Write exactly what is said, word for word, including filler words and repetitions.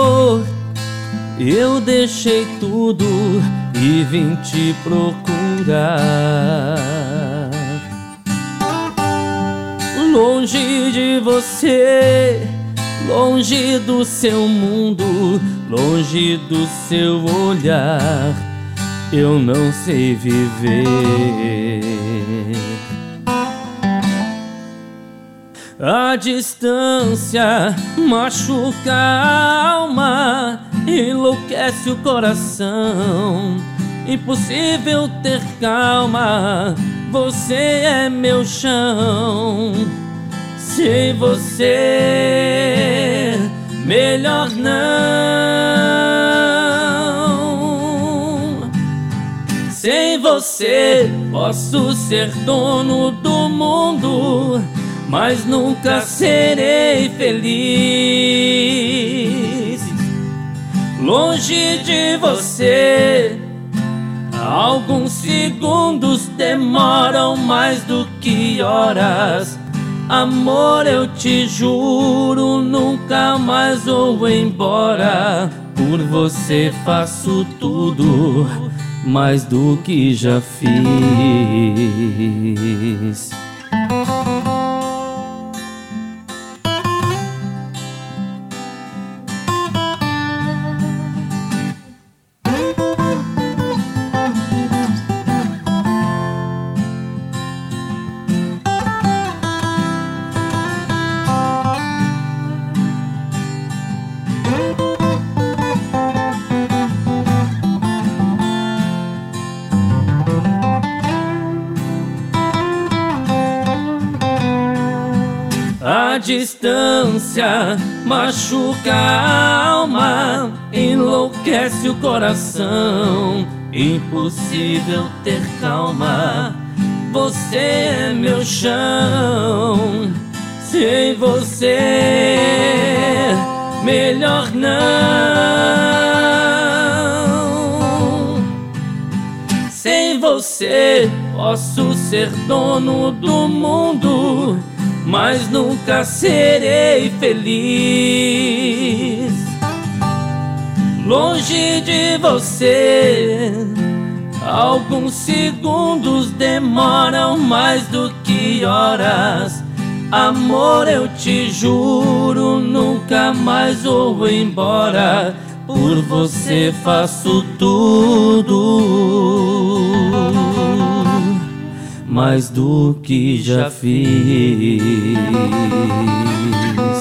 amor, eu deixei tudo e vim te procurar. Longe de você, longe do seu mundo, longe do seu olhar, eu não sei viver. A distância machuca a alma, enlouquece o coração. Impossível ter calma, você é meu chão. Sem você, melhor não. Sem você, posso ser dono do mundo, mas nunca serei feliz. Longe de você, alguns segundos demoram mais do que horas. Amor, eu te juro, nunca mais vou embora. Por você faço tudo, mais do que já fiz. A distância machuca a alma, enlouquece o coração. Impossível ter calma, você é meu chão. Sem você, melhor não. Sem você, posso ser dono do mundo, mas nunca serei feliz. Longe de você, alguns segundos demoram mais do que horas. Amor, eu te juro, nunca mais vou embora. Por você faço tudo, mais do que já fiz.